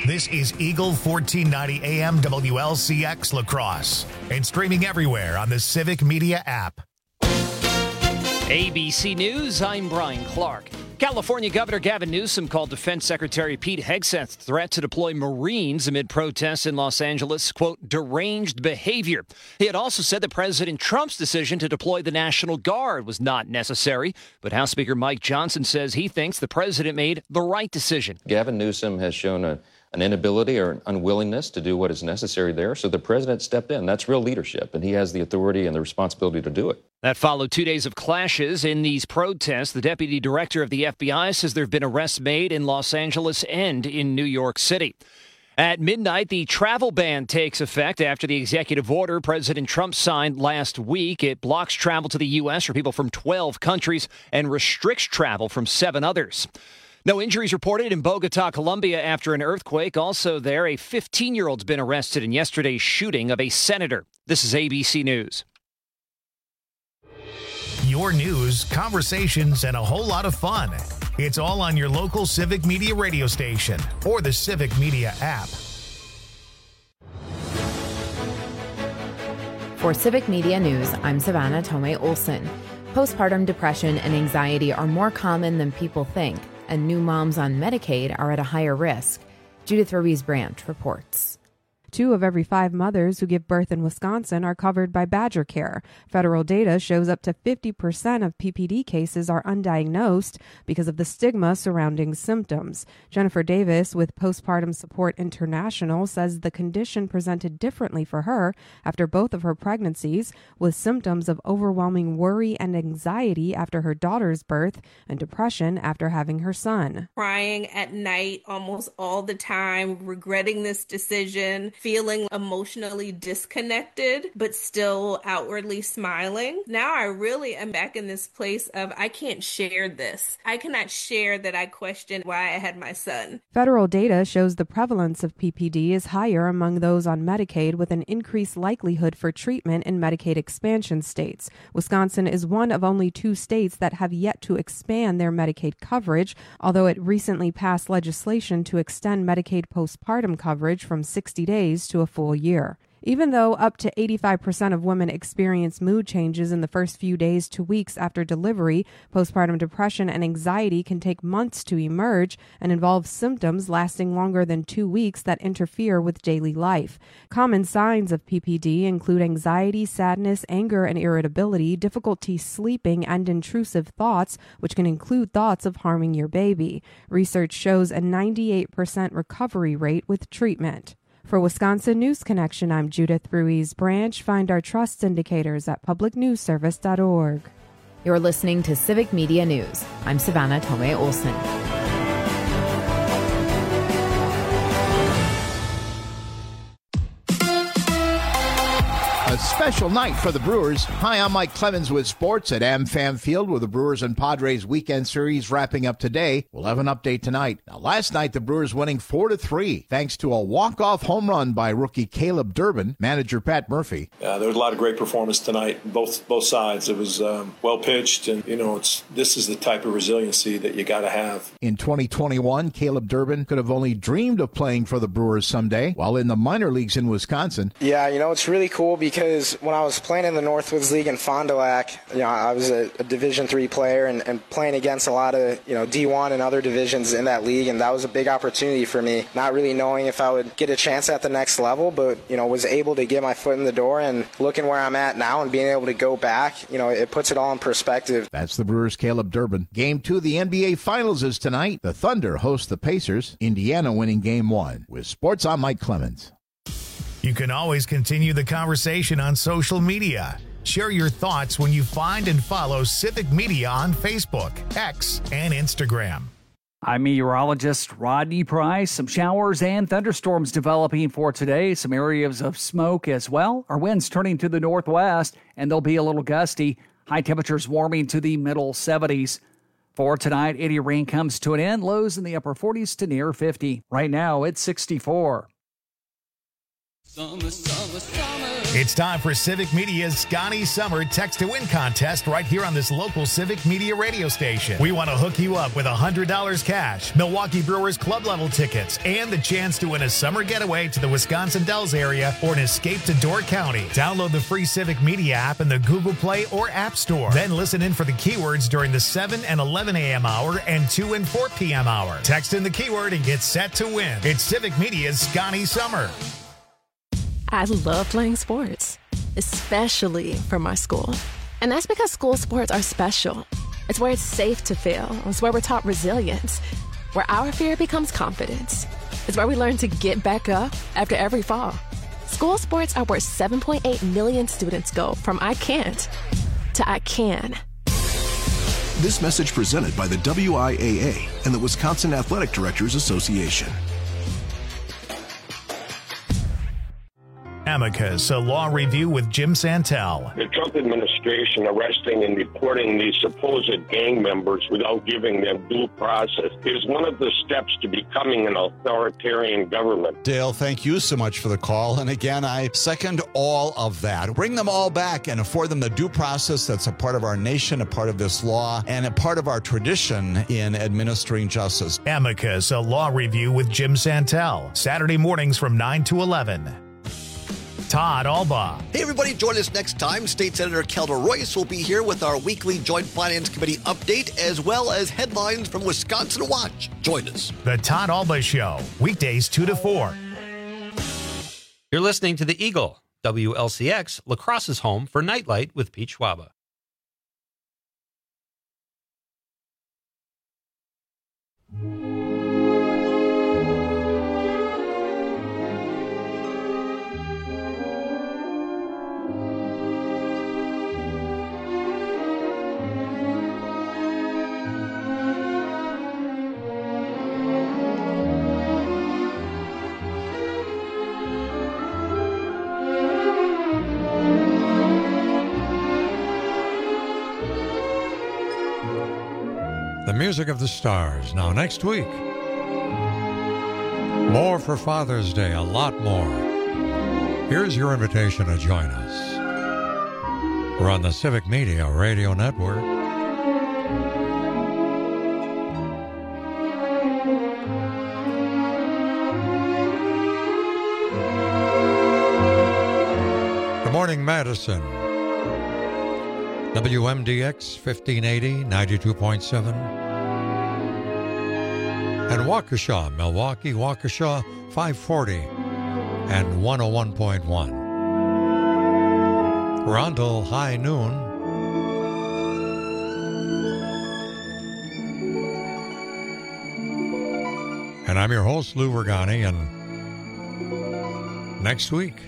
This is Eagle 1490 AM WLCX La Crosse and streaming everywhere on the Civic Media app. ABC News, I'm Brian Clark. California Governor Gavin Newsom called Defense Secretary Pete Hegseth's threat to deploy Marines amid protests in Los Angeles, quote, deranged behavior. He had also said that President Trump's decision to deploy the National Guard was not necessary, but House Speaker Mike Johnson says he thinks the president made the right decision. Gavin Newsom has shown an inability or an unwillingness to do what is necessary there, so the president stepped in. That's real leadership, and he has the authority and the responsibility to do it. That followed 2 days of clashes in these protests. The deputy director of the FBI says there have been arrests made in Los Angeles and in New York City. At midnight, the travel ban takes effect after the executive order President Trump signed last week. It blocks travel to the U.S. for people from 12 countries and restricts travel from 7 others. No injuries reported in Bogota, Colombia after an earthquake. Also there, a 15-year-old's been arrested in yesterday's shooting of a senator. This is ABC News. Your news, conversations, and a whole lot of fun. It's all on your local Civic Media radio station or the Civic Media app. For Civic Media News, I'm Savannah Tomei Olson. Postpartum depression and anxiety are more common than people think, and new moms on Medicaid are at a higher risk. Judith Ruiz-Branch reports. 2 of every 5 mothers who give birth in Wisconsin are covered by Badger Care. Federal data shows up to 50% of PPD cases are undiagnosed because of the stigma surrounding symptoms. Jennifer Davis with Postpartum Support International says the condition presented differently for her after both of her pregnancies, with symptoms of overwhelming worry and anxiety after her daughter's birth and depression after having her son. Crying at night almost all the time, regretting this decision, feeling emotionally disconnected, but still outwardly smiling. Now I really am back in this place of I can't share this. I cannot share that I questioned why I had my son. Federal data shows the prevalence of PPD is higher among those on Medicaid, with an increased likelihood for treatment in Medicaid expansion states. Wisconsin is one of only 2 states that have yet to expand their Medicaid coverage, although it recently passed legislation to extend Medicaid postpartum coverage from 60 days to a full year. Even though up to 85% of women experience mood changes in the first few days to weeks after delivery, postpartum depression and anxiety can take months to emerge and involve symptoms lasting longer than 2 weeks that interfere with daily life. Common signs of PPD include anxiety, sadness, anger and irritability, difficulty sleeping, and intrusive thoughts, which can include thoughts of harming your baby. Research shows a 98% recovery rate with treatment. For Wisconsin News Connection, I'm Judith Ruiz-Branch. Find our trust indicators at publicnewsservice.org. You're listening to Civic Media News. I'm Savannah Tomei Olson. A special night for the Brewers. Hi, I'm Mike Clemens with sports at AmFam Field, where the Brewers and Padres weekend series wrapping up today. We'll have an update tonight. Now, last night, the Brewers winning 4-3, thanks to a walk-off home run by rookie Caleb Durbin. Manager Pat Murphy. There was a lot of great performance tonight, both sides. It was well pitched, and this is the type of resiliency that you got to have. In 2021, Caleb Durbin could have only dreamed of playing for the Brewers someday, while in the minor leagues in Wisconsin. Yeah, it's really cool because when I was playing in the Northwoods League in Fond du Lac, I was a Division III player and playing against a lot of, D1 and other divisions in that league, and that was a big opportunity for me, not really knowing if I would get a chance at the next level, but, was able to get my foot in the door, and looking where I'm at now and being able to go back, it puts it all in perspective. That's the Brewers' Caleb Durbin. Game 2 of the NBA Finals is tonight. The Thunder host the Pacers, Indiana winning Game 1. With sports, I'm Mike Clemens. You can always continue the conversation on social media. Share your thoughts when you find and follow Civic Media on Facebook, X, and Instagram. I'm meteorologist Rodney Price. Some showers and thunderstorms developing for today. Some areas of smoke as well. Our winds turning to the northwest, and they'll be a little gusty. High temperatures warming to the middle 70s. For tonight, any rain comes to an end. Lows in the upper 40s to near 50. Right now, it's 64. Summer, summer, summer. It's time for Civic Media's Scotty Summer Text to Win contest right here on this local Civic Media radio station. We want to hook you up with $100 cash, Milwaukee Brewers club level tickets, and the chance to win a summer getaway to the Wisconsin Dells area or an escape to Door County. Download the free Civic Media app in the Google Play or App Store. Then listen in for the keywords during the 7 and 11 a.m. hour and 2 and 4 p.m. hour. Text in the keyword and get set to win. It's Civic Media's Scotty Summer. I love playing sports, especially for my school. And that's because school sports are special. It's where it's safe to fail. It's where we're taught resilience, where our fear becomes confidence. It's where we learn to get back up after every fall. School sports are where 7.8 million students go from I can't to I can. This message presented by the WIAA and the Wisconsin Athletic Directors Association. Amicus, a law review with Jim Santel. The Trump administration arresting and deporting these supposed gang members without giving them due process is one of the steps to becoming an authoritarian government. Dale, thank you so much for the call. And again, I second all of that. Bring them all back and afford them the due process that's a part of our nation, a part of this law, and a part of our tradition in administering justice. Amicus, a law review with Jim Santel. Saturday mornings from 9 to 11. Todd Alba. Hey, everybody, join us next time. State Senator Kelda Royce will be here with our weekly Joint Finance Committee update, as well as headlines from Wisconsin Watch. Join us. The Todd Alba Show, weekdays 2 to 4. You're listening to The Eagle, WLCX, La Crosse's home for Nightlight with Pete Schwaba. The music of the stars. Now, next week, more for Father's Day, a lot more. Here's your invitation to join us. We're on the Civic Media Radio Network. Good morning, Madison. WMDX 1580, 92.7. And Waukesha, Milwaukee, Waukesha 540 and 101.1. We're on till high noon. And I'm your host, Lou Vergani, and next week,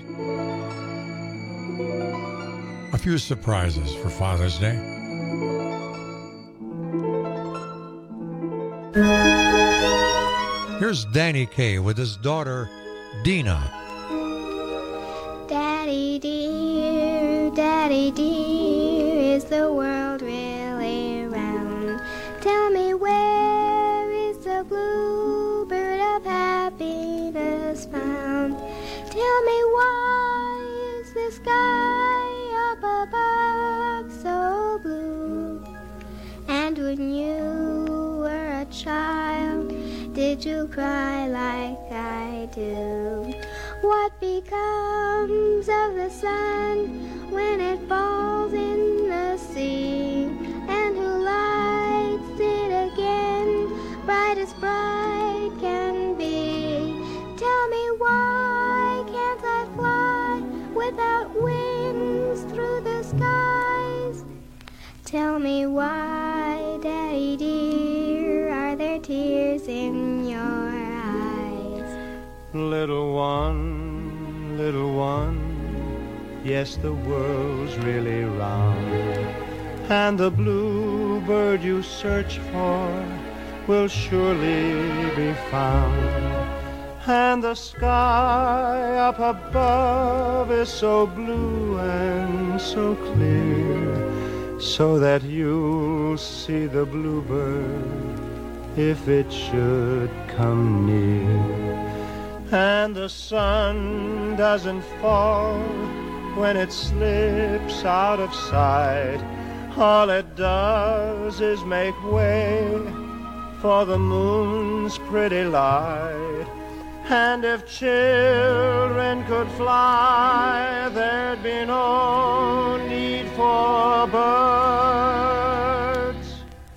a few surprises for Father's Day. Here's Danny Kaye with his daughter, Dina. Daddy dear, is the world really round? Tell me, where is the bluebird of happiness found? Tell me, why is the sky up above so blue? And when you were a child, did you cry like I do? What becomes of the sun when it falls in the sea? And who lights it again, bright as bright can be? Tell me, why can't I fly without wings through the skies? Tell me why, Daddy dear, are there tears in your eyes? Little one, yes, the world's really round, and the bluebird you search for will surely be found. And the sky up above is so blue and so clear, so that you'll see the bluebird if it should come near. and the sun doesn't fall when it slips out of sight. All it does is make way for the moon's pretty light. And if children could fly, there'd be no need for birds.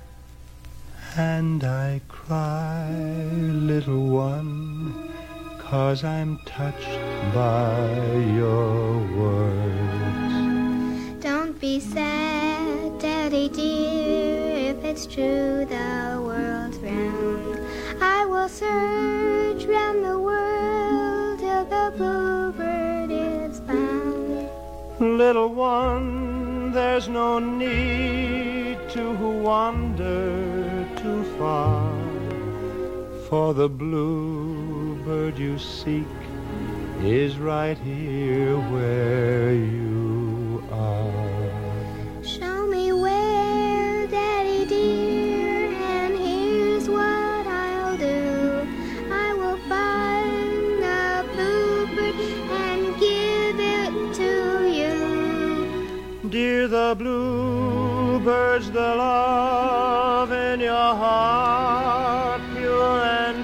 And I cry, little one, 'cause I'm touched by your words. Don't be sad, Daddy dear, if it's true the world's round. I will search round the world till the bluebird is found. Little one, there's no need to wander too far, for the bluebird you seek is right here where you are. Show me where, Daddy dear, and here's what I'll do. I will find the bluebird and give it to you. Dear, the bluebird's the love in your heart, pure and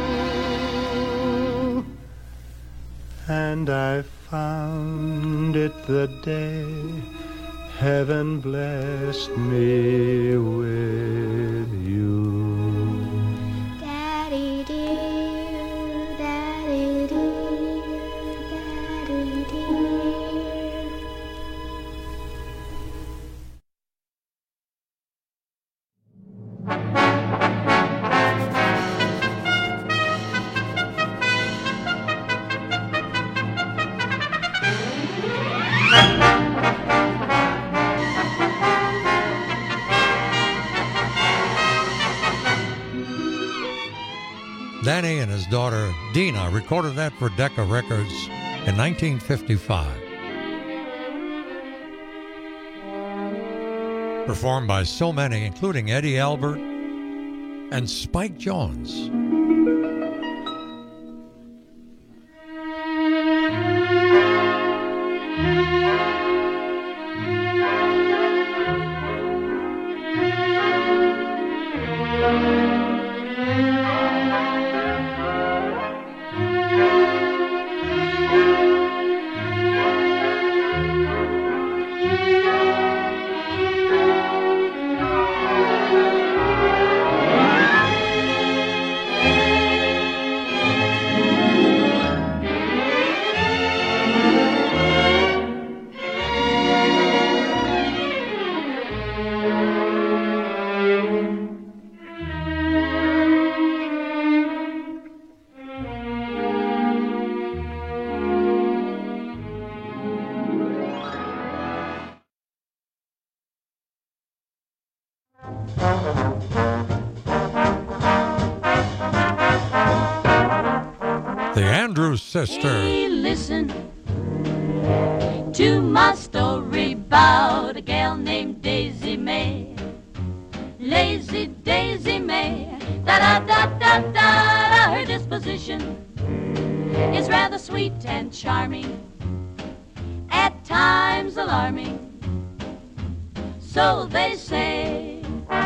true. And I found it the day heaven blessed me with you. Daddy dear, Daddy dear, Daddy dear. Danny and his daughter Dina recorded that for Decca Records in 1955. Performed by so many, including Eddie Albert and Spike Jones. The Andrews Sisters. Hey, listen to my story about a gal named Daisy May. Lazy Daisy May. Da-da-da-da-da. Her disposition is rather sweet and charming, at times alarming. So they say.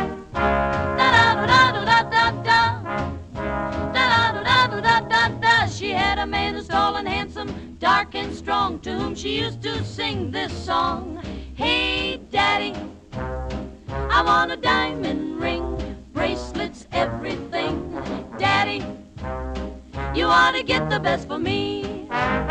Da-da-da-da-da-da-da. Da-da-da-da-da-da-da. She had a man who's tall and handsome, dark and strong, to whom she used to sing this song. Hey, Daddy, I want a diamond ring, bracelets, everything. Daddy, you ought to get the best for me.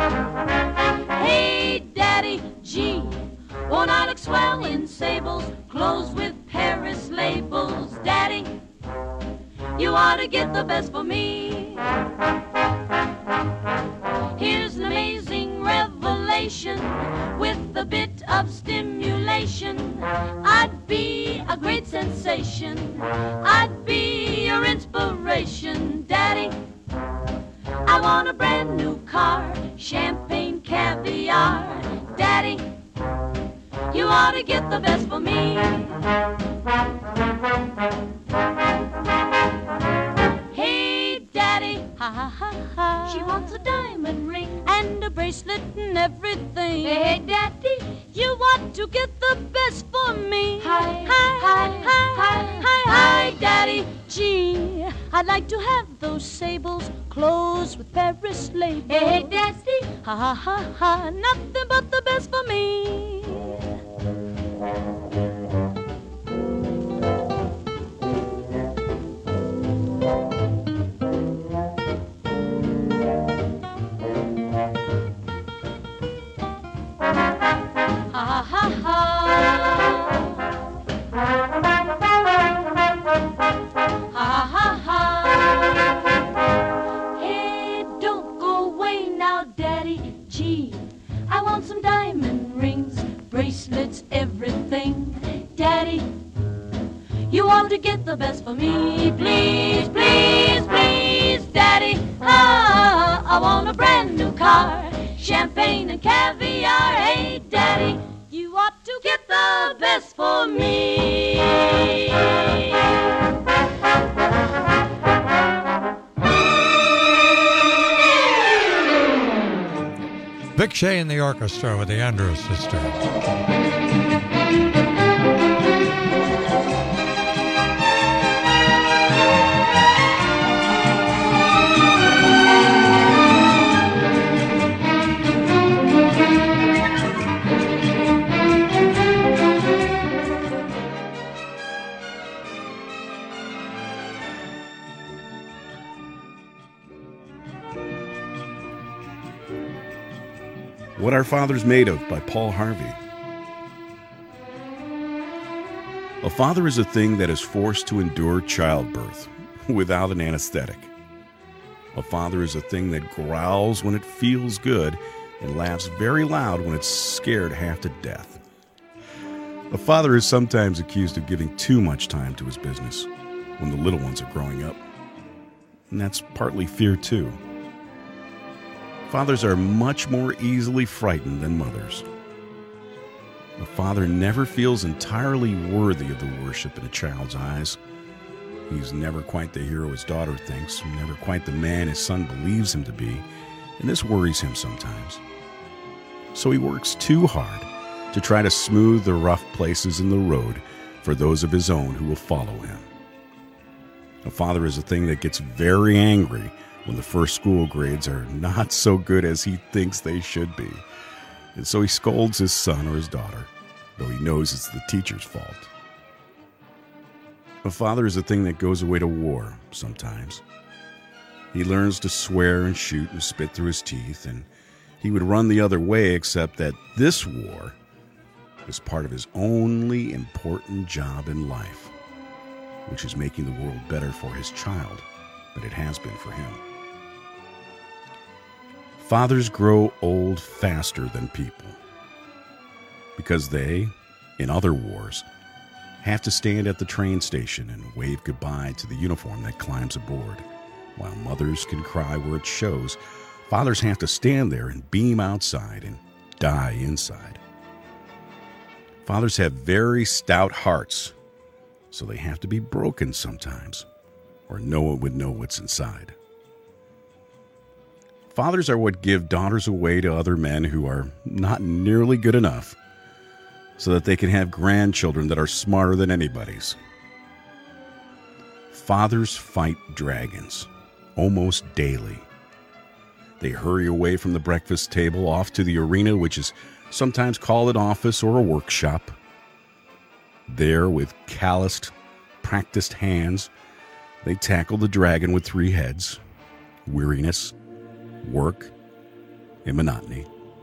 Hey, Daddy, gee, won't I look swell in sables, clothes with Paris labels? Daddy, you ought to get the best for me. Here's an amazing revelation with a bit of stimulation. I'd be a great sensation. I'd be your inspiration. Daddy, I want a brand new car, champagne, caviar. Daddy, you ought to get the best for me. Hey, Daddy, ha ha ha ha. She wants a diamond ring and a bracelet and everything. Hey, Daddy, you want to get the best for me. Hi, hi, hi, hi, hi, hi, hi, Daddy. Gee, I'd like to have those sables, clothes with Paris labels. Hey, Daddy, ha, ha, ha, ha, nothing but the best for me. Ha ha ha. Hey, don't go away now, Daddy. Gee, I want some diamond rings, bracelets, everything. Daddy, you want to get the best for me. Please, please, please, Daddy. Ah, I want a brand new car, champagne and caviar. Hey, Daddy, you ought to get the best for me. Vic Shea and the orchestra with the Andrews Sisters. What Are Fathers Made Of by Paul Harvey. A father is a thing that is forced to endure childbirth without an anesthetic. A father is a thing that growls when it feels good and laughs very loud when it's scared half to death. A father is sometimes accused of giving too much time to his business when the little ones are growing up. And that's partly fear too. Fathers are much more easily frightened than mothers. A father never feels entirely worthy of the worship in a child's eyes. He's never quite the hero his daughter thinks, never quite the man his son believes him to be, and this worries him sometimes. So he works too hard to try to smooth the rough places in the road for those of his own who will follow him. A father is a thing that gets very angry when the first school grades are not so good as he thinks they should be. And so he scolds his son or his daughter, though he knows it's the teacher's fault. A father is a thing that goes away to war sometimes. He learns to swear and shoot and spit through his teeth, and he would run the other way, except that this war is part of his only important job in life, which is making the world better for his child than it has been for him. Fathers grow old faster than people because they, in other wars, have to stand at the train station and wave goodbye to the uniform that climbs aboard. While mothers can cry where it shows, fathers have to stand there and beam outside and die inside. Fathers have very stout hearts, so they have to be broken sometimes, or no one would know what's inside. Fathers are what give daughters away to other men who are not nearly good enough so that they can have grandchildren that are smarter than anybody's. Fathers fight dragons almost daily. They hurry away from the breakfast table off to the arena, which is sometimes called an office or a workshop. There, with calloused, practiced hands, they tackle the dragon with 3 heads: weariness, work, and monotony.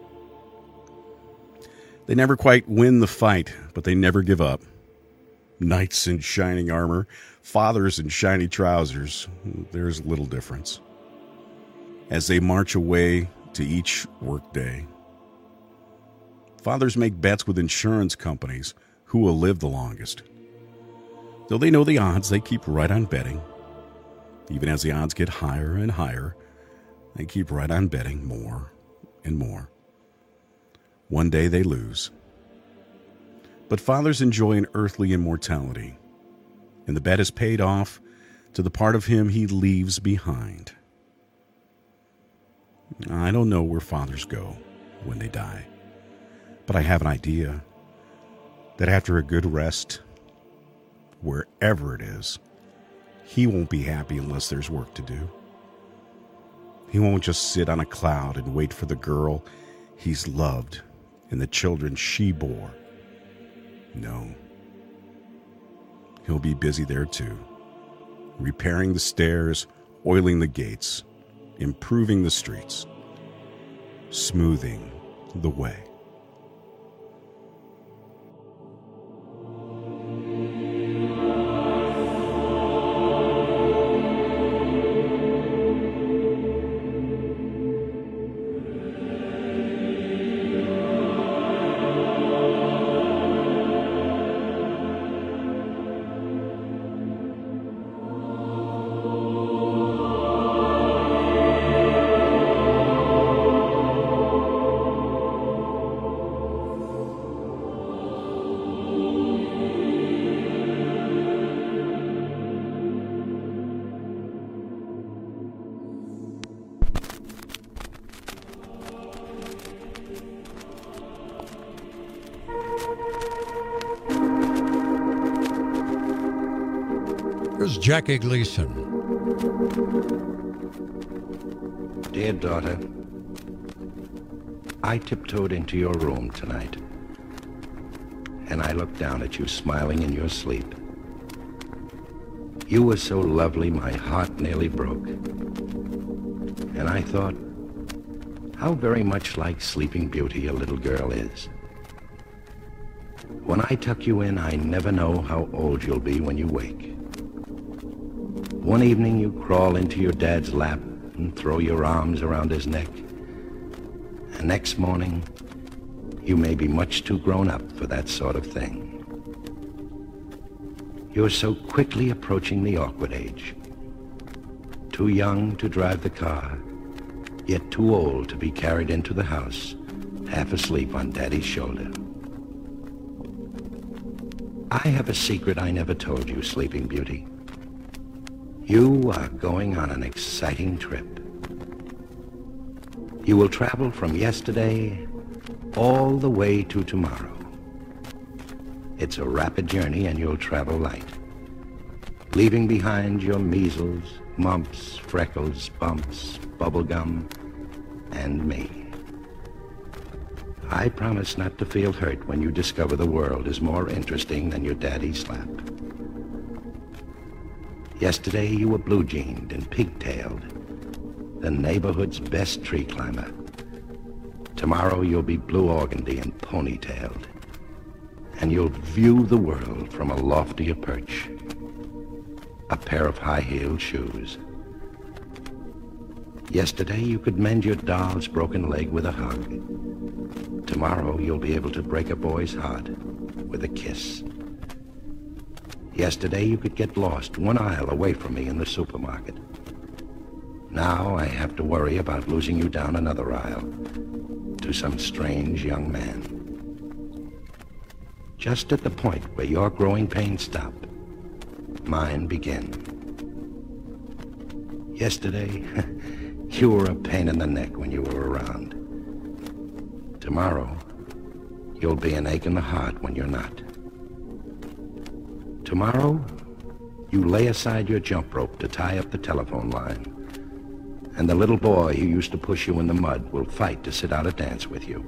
They never quite win the fight, but they never give up. Knights in shining armor, fathers in shiny trousers, there's little difference. As they march away to each workday, fathers make bets with insurance companies who will live the longest. Though they know the odds, they keep right on betting. Even as the odds get higher and higher, they keep right on betting more and more. One day they lose. But fathers enjoy an earthly immortality, and the bet is paid off to the part of him he leaves behind. I don't know where fathers go when they die, but I have an idea that after a good rest, wherever it is, he won't be happy unless there's work to do. He won't just sit on a cloud and wait for the girl he's loved and the children she bore. No. He'll be busy there too, repairing the stairs, oiling the gates, improving the streets, smoothing the way. Here's Jackie Gleason. Dear daughter, I tiptoed into your room tonight, and I looked down at you smiling in your sleep. You were so lovely, my heart nearly broke. And I thought, how very much like Sleeping Beauty a little girl is. When I tuck you in, I never know how old you'll be when you wake. One evening you crawl into your dad's lap and throw your arms around his neck. And next morning, you may be much too grown up for that sort of thing. You're so quickly approaching the awkward age. Too young to drive the car, yet too old to be carried into the house, half asleep on Daddy's shoulder. I have a secret I never told you, Sleeping Beauty. You are going on an exciting trip. You will travel from yesterday all the way to tomorrow. It's a rapid journey and you'll travel light, leaving behind your measles, mumps, freckles, bumps, bubblegum, and me. I promise not to feel hurt when you discover the world is more interesting than your daddy's lap. Yesterday you were blue-jeaned and pigtailed, the neighborhood's best tree climber. Tomorrow you'll be blue organdy and ponytailed, and you'll view the world from a loftier perch. A pair of high-heeled shoes. Yesterday you could mend your doll's broken leg with a hug. Tomorrow you'll be able to break a boy's heart with a kiss. Yesterday you could get lost one aisle away from me in the supermarket. Now I have to worry about losing you down another aisle to some strange young man. Just at the point where your growing pains stop, mine begin. Yesterday, you were a pain in the neck when you were around. Tomorrow, you'll be an ache in the heart when you're not. Tomorrow, you lay aside your jump rope to tie up the telephone line, and the little boy who used to push you in the mud will fight to sit out a dance with you.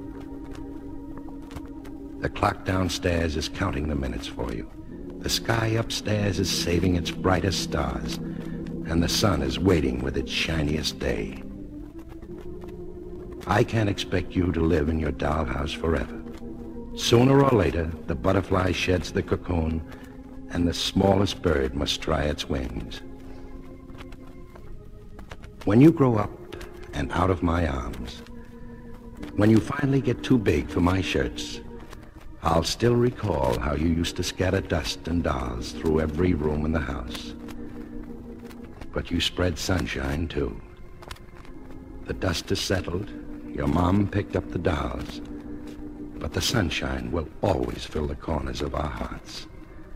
The clock downstairs is counting the minutes for you. The sky upstairs is saving its brightest stars, and the sun is waiting with its shiniest day. I can't expect you to live in your dollhouse forever. Sooner or later, the butterfly sheds the cocoon, and the smallest bird must try its wings. When you grow up and out of my arms, when you finally get too big for my shirts, I'll still recall how you used to scatter dust and dolls through every room in the house. But you spread sunshine, too. The dust is settled, your mom picked up the dolls, but the sunshine will always fill the corners of our hearts.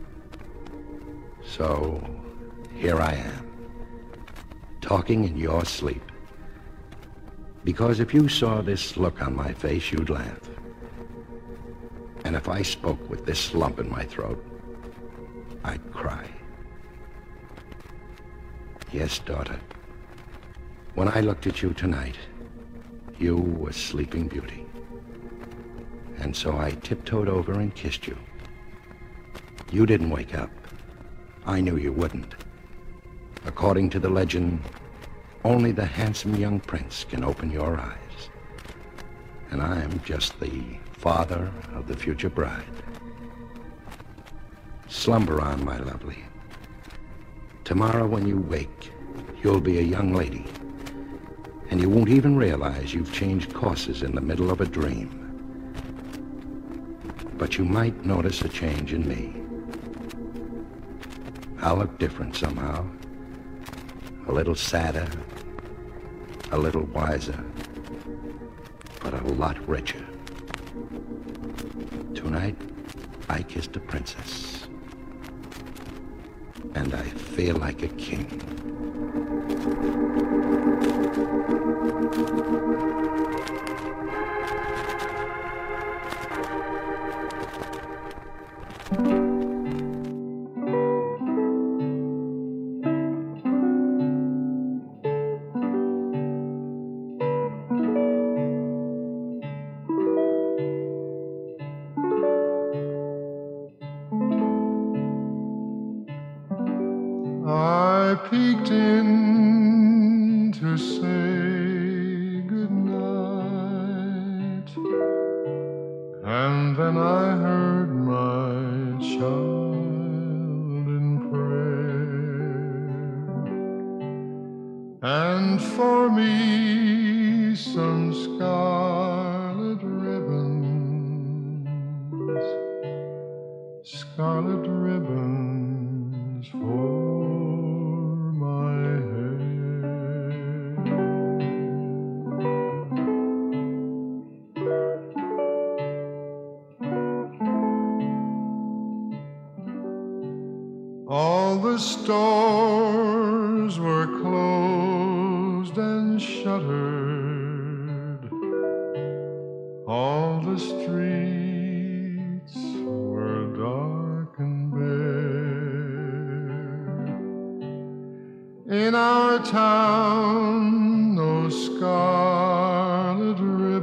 So, here I am, talking in your sleep. Because if you saw this look on my face, you'd laugh. And if I spoke with this lump in my throat, I'd cry. Yes, daughter. When I looked at you tonight, you were Sleeping Beauty. And so I tiptoed over and kissed you. You didn't wake up. I knew you wouldn't. According to the legend, only the handsome young prince can open your eyes. And I'm just the father of the future bride. Slumber on, my lovely. Tomorrow when you wake, you'll be a young lady. And you won't even realize you've changed courses in the middle of a dream. But you might notice a change in me. I'll look different somehow. A little sadder, a little wiser, but a lot richer. Tonight, I kissed a princess, and I feel like a king. I peeked in to say goodnight, and then I heard my child in prayer, and for me some scarlet ribbons for my hair. All the stores were closed and shuttered. All the streets were dark and bare. In our town, no scarlet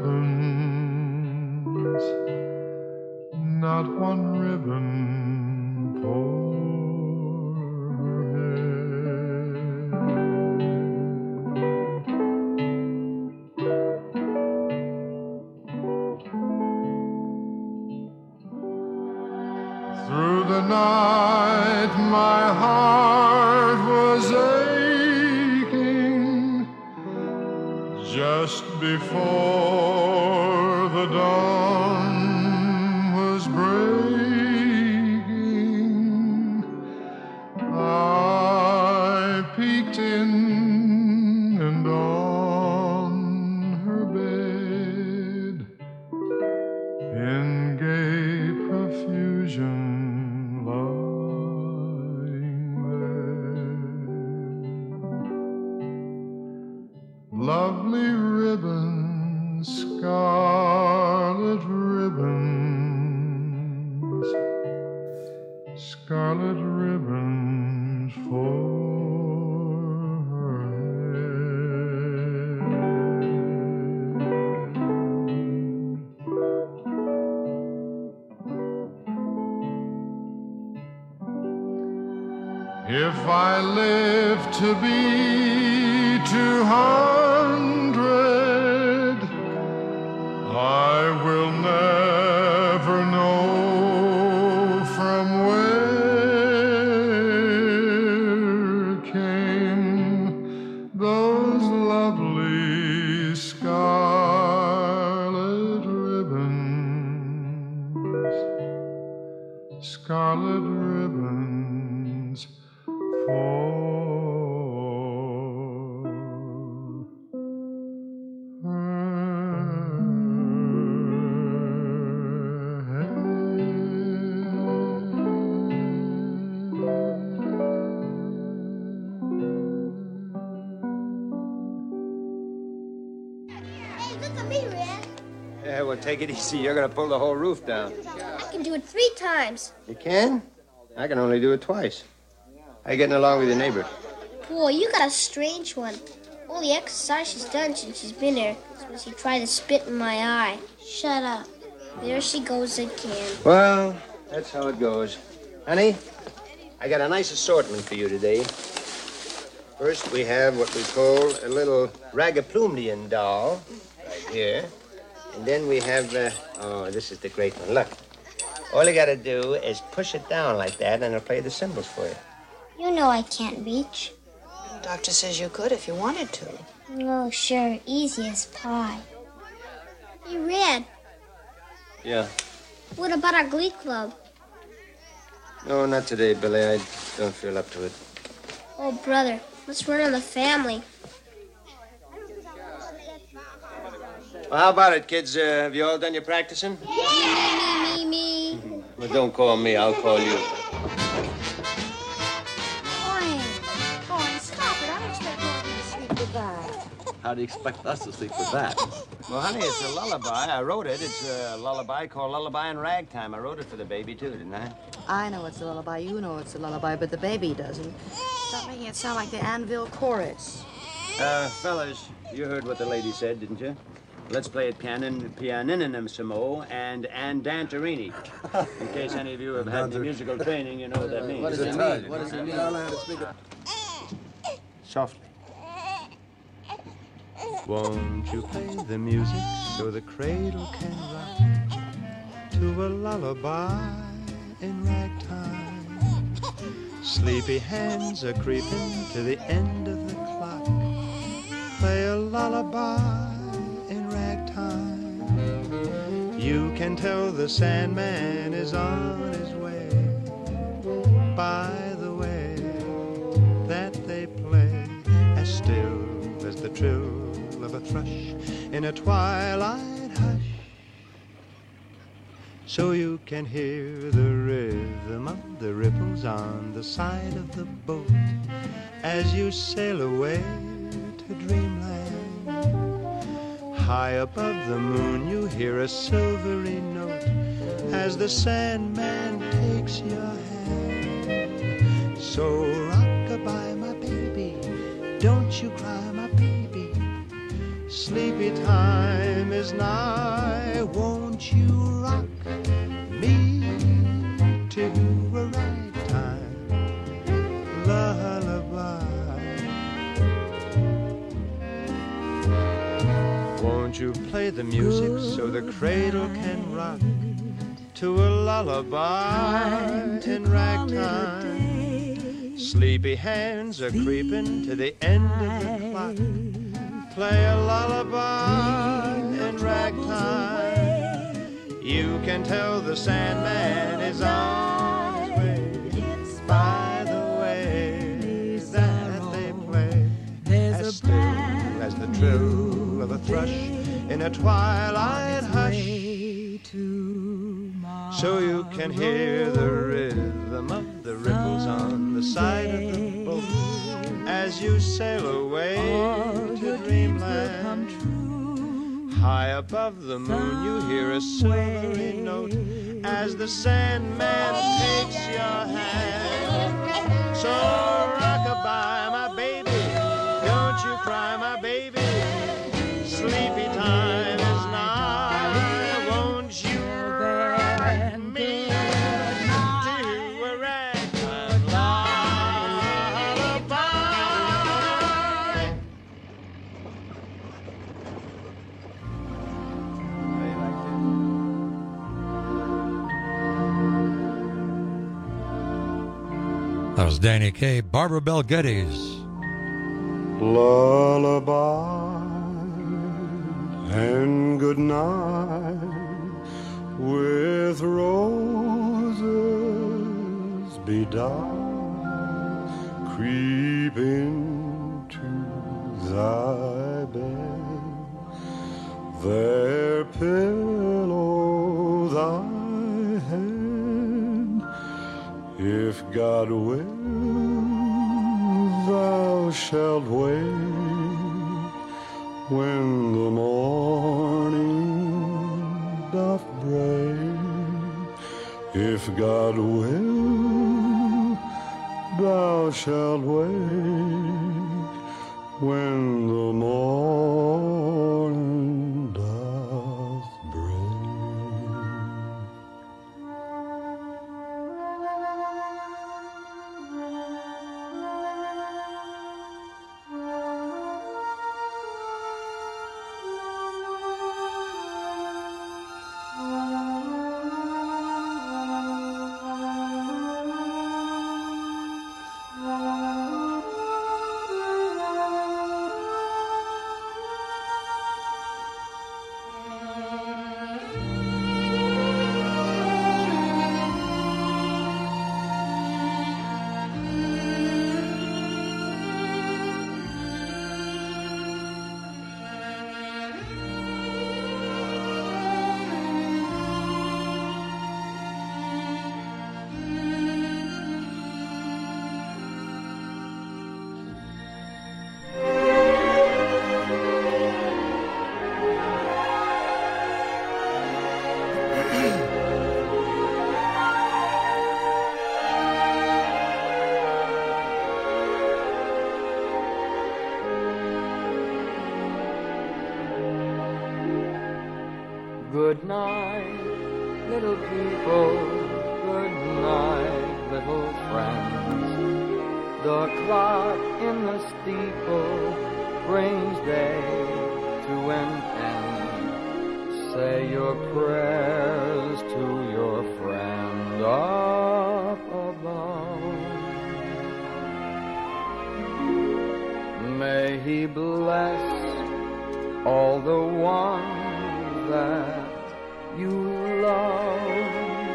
ribbons, not one ribbon for her head. Through the night, my heart was aching. Just before the dawn was breaking, I peeked in, and on her bed, in gay profusion, lovely ribbons, scarlet ribbons for her head. If I live to be 200, I will never know from where came those lovely scarlet ribbons for Yeah, well, take it easy. You're going to pull the whole roof down. I can do it 3 times. You can? I can only do it twice. How you getting along with your neighbor? Boy, you got a strange one. All the exercise she's done since she's been here is when she tried to spit in my eye. Shut up. There she goes again. Well, that's how it goes. Honey, I got a nice assortment for you today. First, we have what we call a little Ragaplumian doll right here. And then we have, oh, this is the great one. Look, all you got to do is push it down like that, and it'll play the cymbals for you. You know I can't reach. The doctor says you could if you wanted to. Oh, sure. Easy as pie. Hey, Red, Yeah. what about our glee club? No, not today, Billy. I don't feel up to it. Oh, brother, let's run on the family. Well, how about it, kids? Have you all done your practicing? Yeah! Me. Well, don't call me. I'll call you. Owen, stop it. I don't expect you to sleep with that. How do you expect us to sleep with that? Well, honey, it's a lullaby. I wrote it. It's a lullaby called Lullaby in Ragtime. I wrote it for the baby, too, didn't I? I know it's a lullaby. You know it's a lullaby, but the baby doesn't. Stop making it sound like the Anvil Chorus. Fellas, you heard what the lady said, didn't you? Let's play it pianinissimo and andantarini. In case any of you have had any musical training, you know what that means. What does it mean? What does it mean? Softly. Won't you play the music so the cradle can rock to a lullaby in ragtime? Sleepy hands are creeping to the end of the clock. Play a lullaby in ragtime. You can tell the Sandman is on his way by the way that they play, as still as the trill of a thrush in a twilight hush. So you can hear the rhythm of the ripples on the side of the boat as you sail away to dreamland. High above the moon you hear a silvery note as the Sandman takes your hand. So rock-a-bye, my baby, don't you cry, my baby. Sleepy time is nigh, won't you rock me to a ragtime lullaby? Won't you play the music so the cradle can rock to a lullaby in ragtime? Sleepy hands are creeping to the end of the clock. Play a lullaby in ragtime. You can tell the Sandman is on his way by the way that they play, as still as the trill of a thrush in a twilight hush. So you can hear the rhythm of the ripples on the side of the boat as you sail away to dreamland. High above the moon you hear a silvery note as the Sandman takes your hand. So rock-a-bye, my baby, don't you cry, my baby. Sleepy time is nigh, won't you rock me to a ragtime lullaby? That was Danny Kaye, Barbara Bel Geddes. Lullaby and good night with roses bedight, creep into thy bed, there pillow thy head. If God will, thou shalt wake when the morning doth break. If God will, thou shalt wake when the morning doth Good night, little people, good night, little friends. The clock in the steeple brings day to an end. Say your prayers to your friend up above. May he bless all the ones that you love.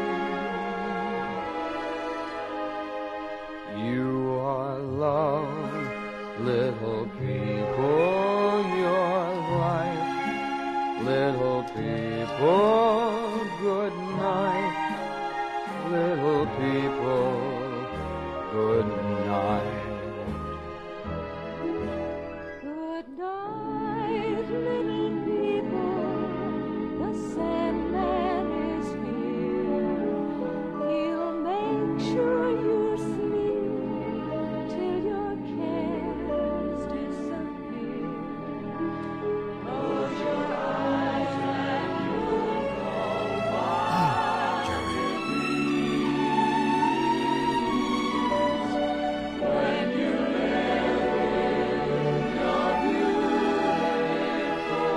You are loved, little people, your life. Little people, good night. Little people, good night. Good night, little people. The Sandman is here. He'll make sure you sleep till your cares disappear. Close your eyes and you'll go far with peace. When you live in your beautiful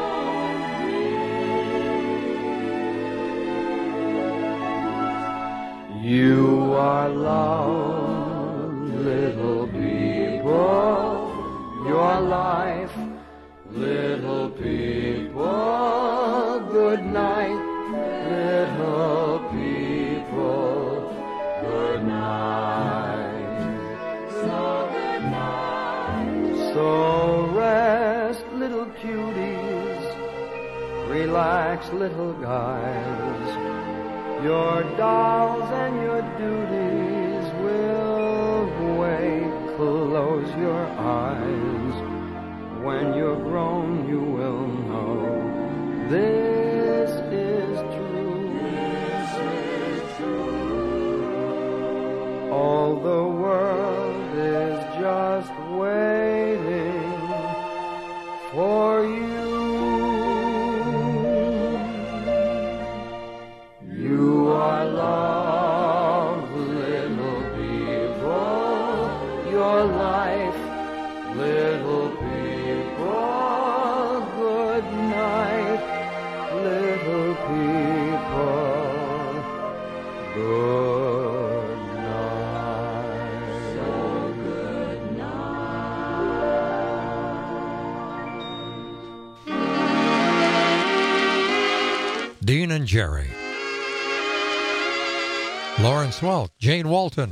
You are loved, little people, your life, little people, good night, little people, good night. So good night. So rest, little cuties, relax, little guys. Your dolls and your duties will wait. Close your eyes. When you're grown, you will know this is true. This is true. All the world is just waiting for you. You are loved, little people, your life, little people, good night, little people, good night. So good night. Dean and Jerry. Lawrence Welk, Jane Walton.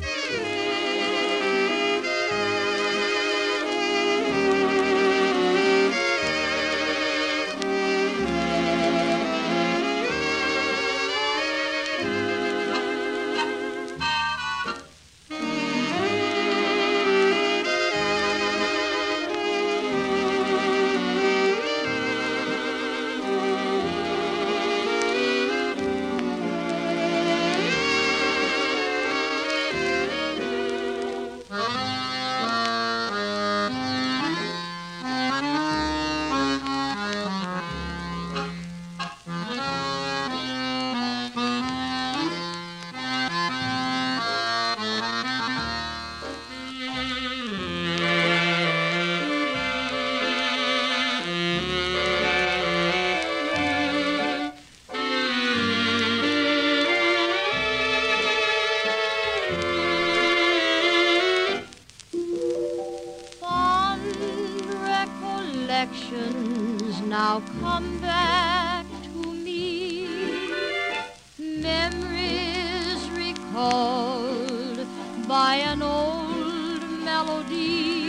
by an old melody,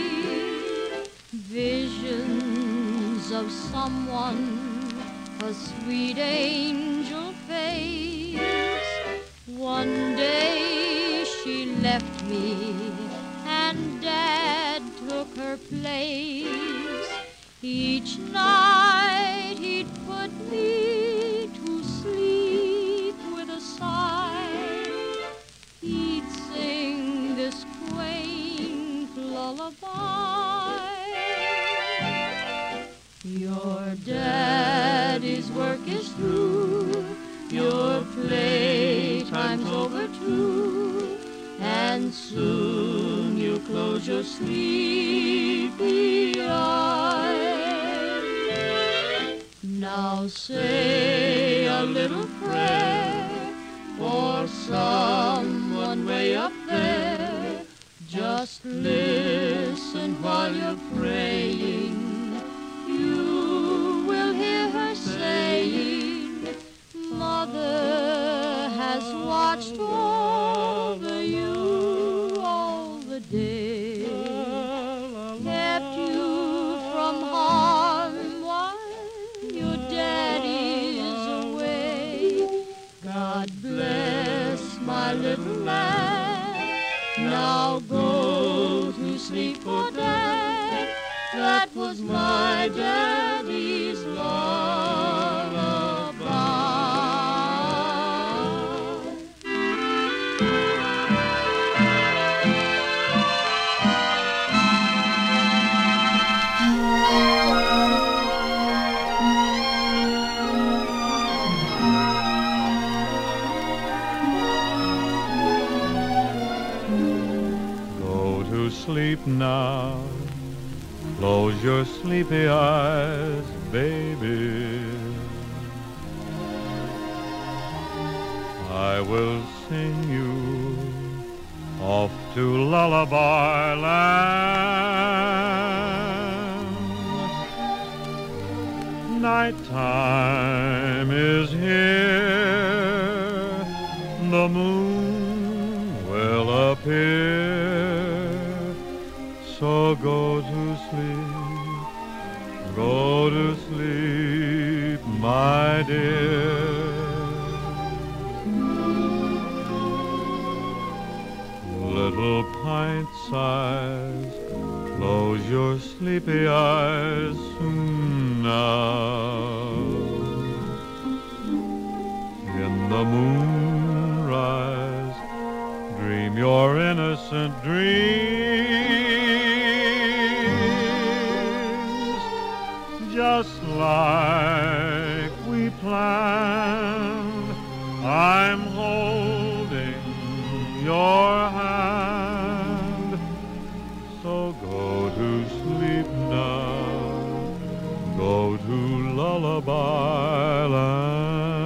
visions of someone, a sweet angel face. One day she left me and Dad took her place. Each night he'd put me to sleep with a sigh. He'd sing this quaint lullaby. Your daddy's work is through, your playtime's over too, and soon you'll close your sleepy eyes. Now say a little prayer for someone way up there. Just listen while you're praying. You will hear her saying, Mother has watched over you all the day, kept you from harm while your daddy's away. God bless my little lad. Now go to sleep, for Dad. That was my daddy's lullaby. Go to sleep now. Close your sleepy eyes, baby. I will sing you off to Lullaby Land. Nighttime is here, the moon will appear. So go to sleep, my dear. Little pint-size, close your sleepy eyes soon now. In the moonrise, dream your innocent dreams, just like we planned. I'm holding your hand, so go to sleep now, go to Lullaby Land.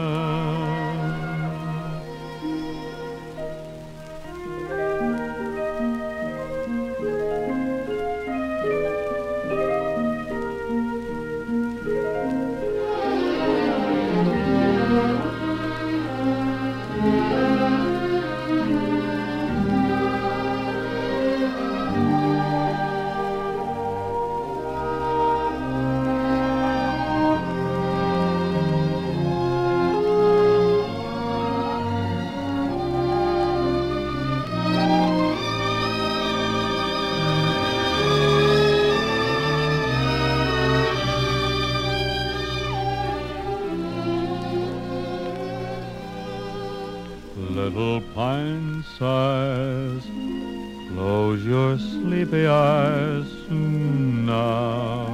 Little pint-size, close your sleepy eyes soon now.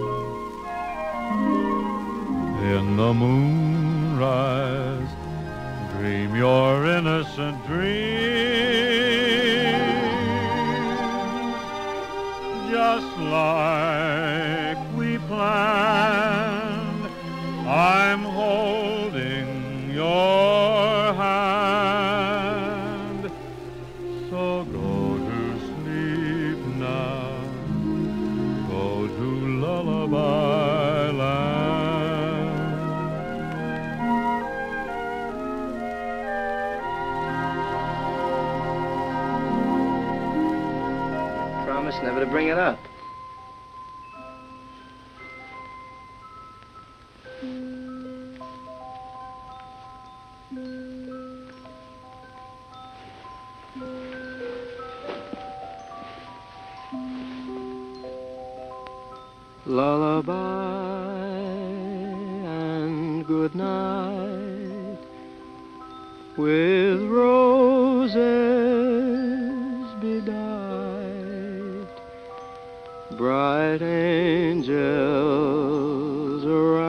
In the moonrise, dream your innocent dreams, just like we planned. I'm holding your hand, so go to sleep now, go to Lullaby Land. promised never to bring it up. Lullaby and good night with roses bedight, bright angels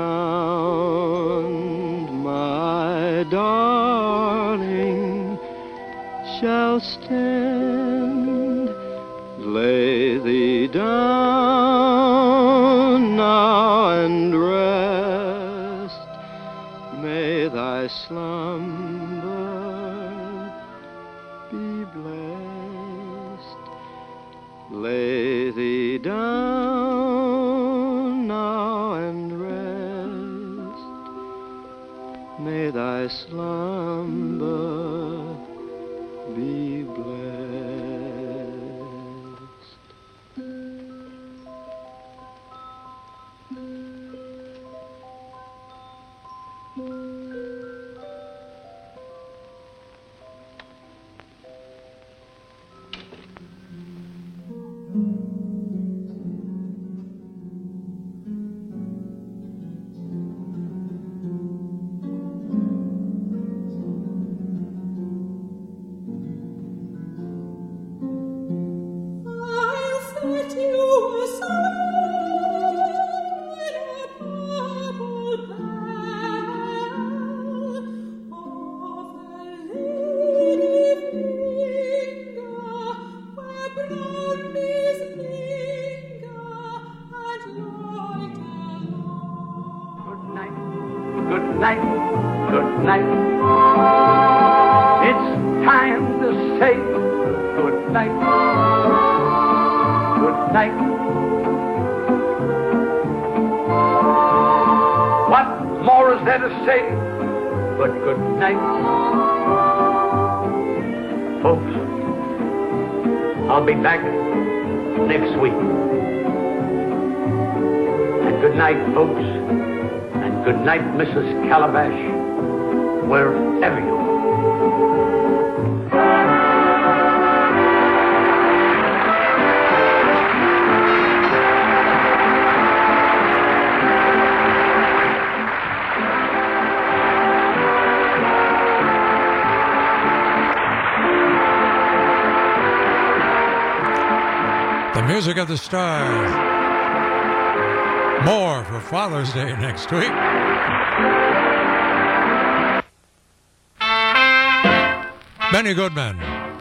around, my darling shall stand. Lay thee down now and rest. May thy slumber be blessed. Lay thee down now and rest. May thy slumber be blessed. Good night, good night. It's time to say good night. Good night. What more is there to say but good night? Folks, I'll be back next week. And good night, folks. And good night, Mrs. Calabash, wherever you are. The music of the stars. More for Father's Day next week. Benny Goodman.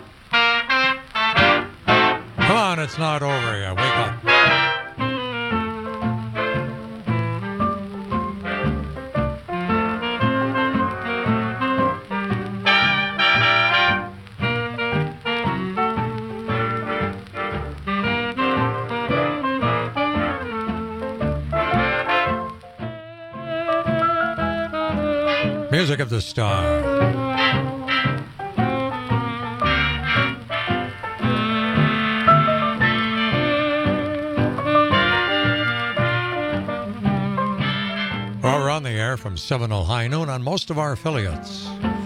Come on, it's not over yet. Wake up. Music of the Star. Well, we're on the air from Seminole High Noon on most of our affiliates.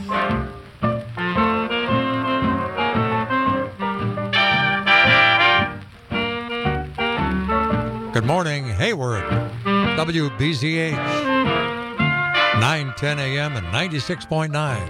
Good morning, Hayward, WBZH. 9:10 a.m. and 96.9.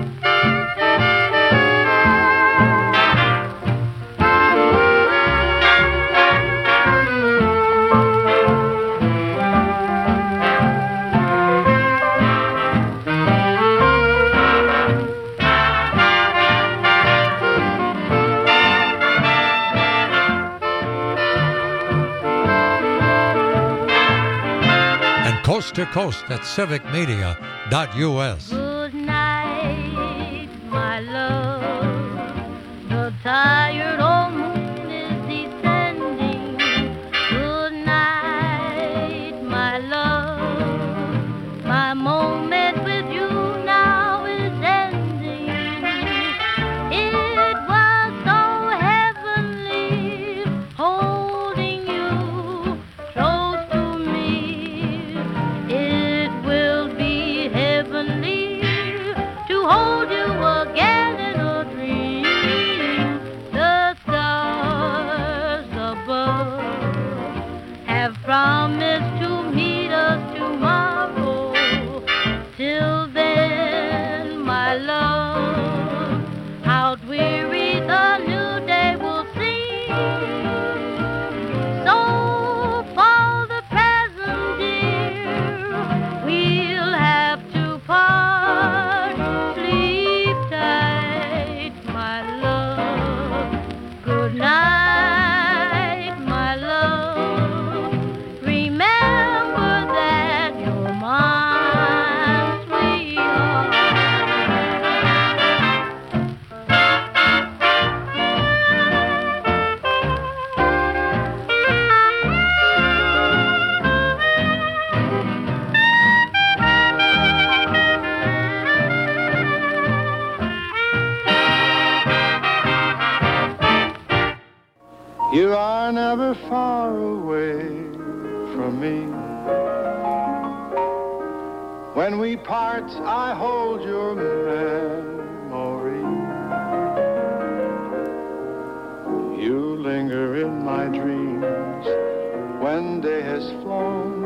Coast to coast at civicmedia.us. Good night, my love. The tired old moon is descending. Good night, my love. My moment with you now is ending. It was so heavenly. Oh, never far away from me. When we part, I hold your memory. You linger in my dreams when day has flown,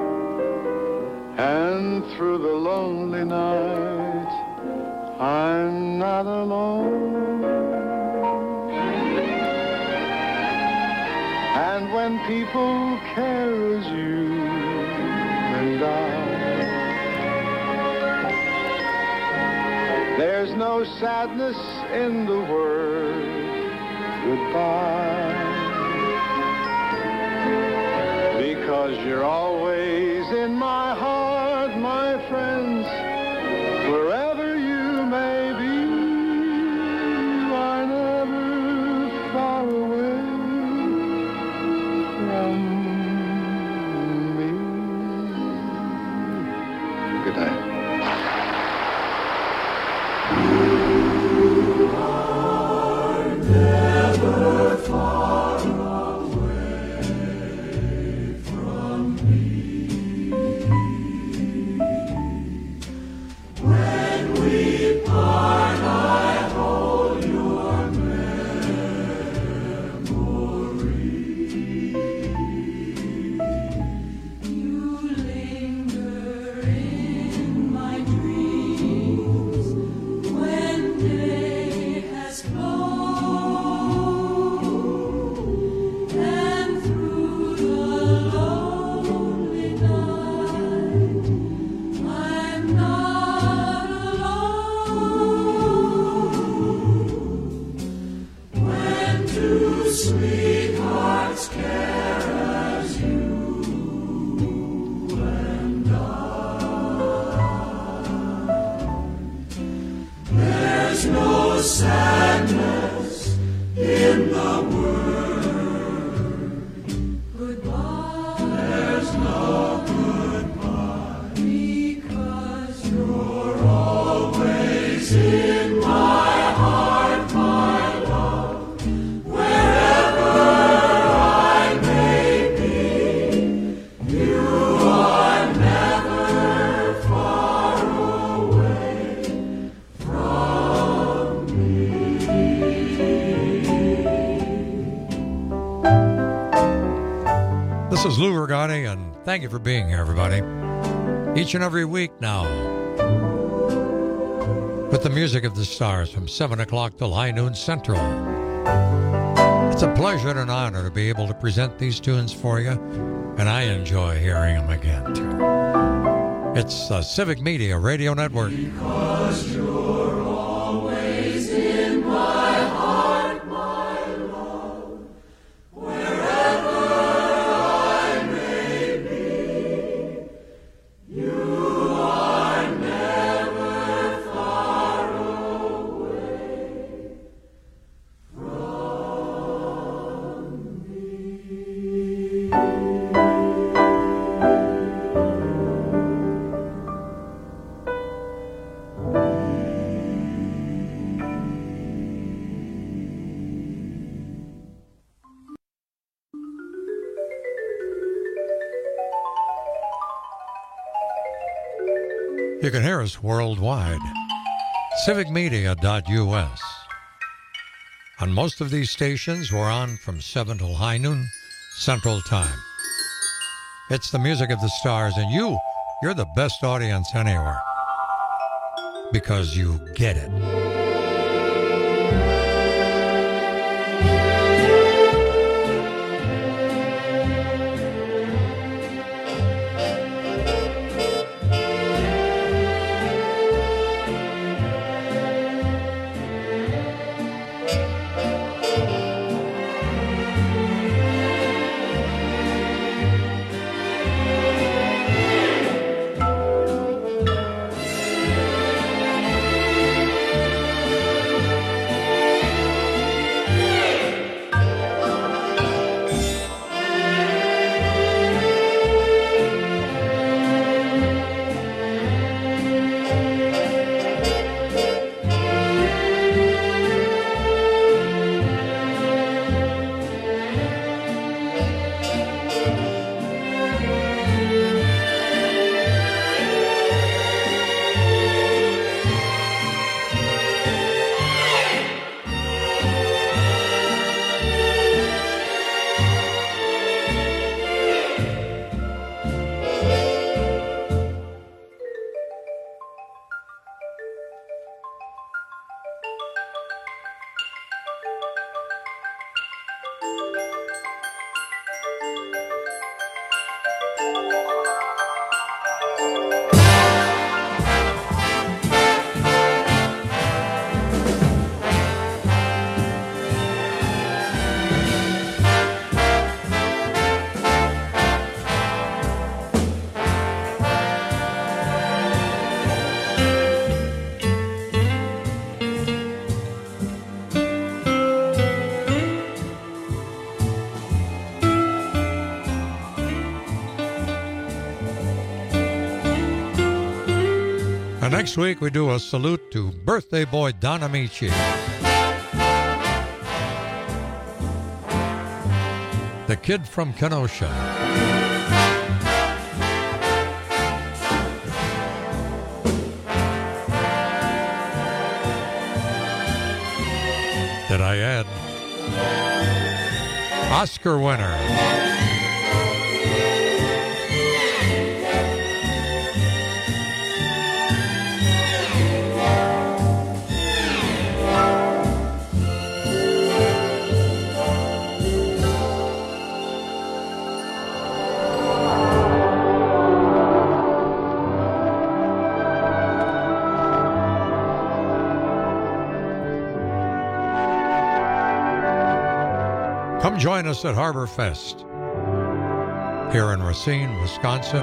and through the lonely night, I'm not alone. And when people care as you and I, there's no sadness in the word goodbye, because you're always in my heart, my friends, wherever you may be. You are never far away from me. Good night. You are never far away from me. When we part, I hold your memory. You linger in my dreams when day has flown, and through the lonely night, I'm not alone. When two sweethearts care as you and there's no sadness in the word goodbye. There's no goodbye, because you're always in my heart, my love, wherever I may be. You are never far away from me. This is Lou Rigatti, and thank you for being here, everybody. Each and every week now, with the music of the stars from 7 o'clock till high noon Central. It's a pleasure and an honor to be able to present these tunes for you, and I enjoy hearing them again, too. It's the Civic Media Radio Network. Because you're always in my heart, my love, wherever I may be. You are never far away from me. You can hear us worldwide. civicmedia.us. On most of these stations, we're on from 7 till high noon Central Time. It's the music of the stars, and you're the best audience anywhere, because you get it. And next week, we do a salute to birthday boy Don Amici. The kid from Kenosha. Did I add? Oscar winner. Come join us at Harbor Fest here in Racine, Wisconsin.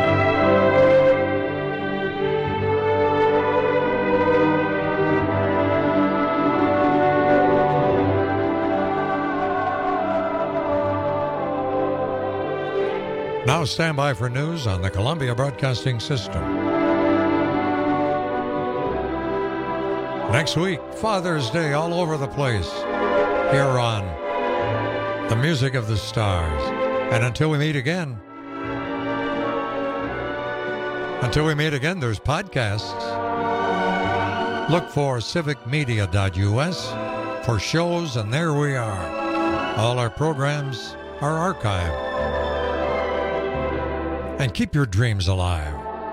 Now stand by for news on the Columbia Broadcasting System. Next week, Father's Day all over the place here on The Music of the Stars. And until we meet again, there's podcasts. Look for civicmedia.us for shows, and there we are. All our programs are archived. And keep your dreams alive.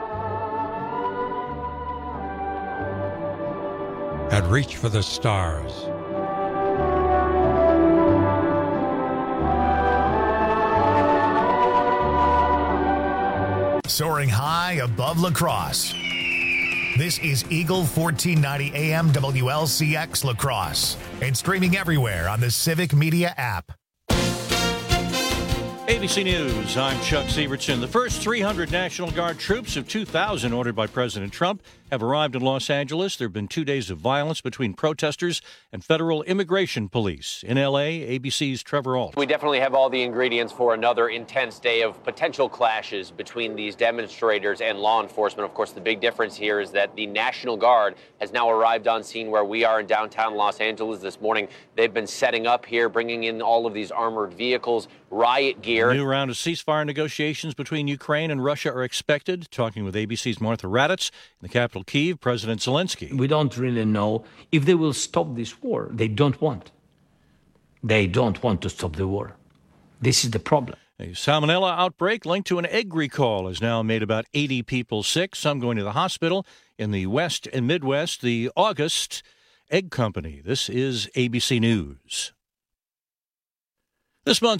And reach for the stars. Soaring high above La Crosse. This is Eagle 1490 AM WLCX La Crosse and streaming everywhere on the Civic Media app. ABC News, I'm Chuck Sievertson. The first 300 National Guard troops of 2,000 ordered by President Trump have arrived in Los Angeles. There have been 2 days of violence between protesters and federal immigration police. In L.A., ABC's Trevor Ault. We definitely have all the ingredients for another intense day of potential clashes between these demonstrators and law enforcement. Of course, the big difference here is that the National Guard has now arrived on scene where we are in downtown Los Angeles this morning. They've been setting up here, bringing in all of these armored vehicles, riot gear. A new round of ceasefire negotiations between Ukraine and Russia are expected. Talking with ABC's Martha Raddatz in the capital, Kyiv, President Zelensky. We don't really know if they will stop this war. They don't want. They don't want to stop the war. This is the problem. A salmonella outbreak linked to an egg recall has now made about 80 people sick, some going to the hospital. In the West and Midwest, the August Egg Company. This is ABC News. This month,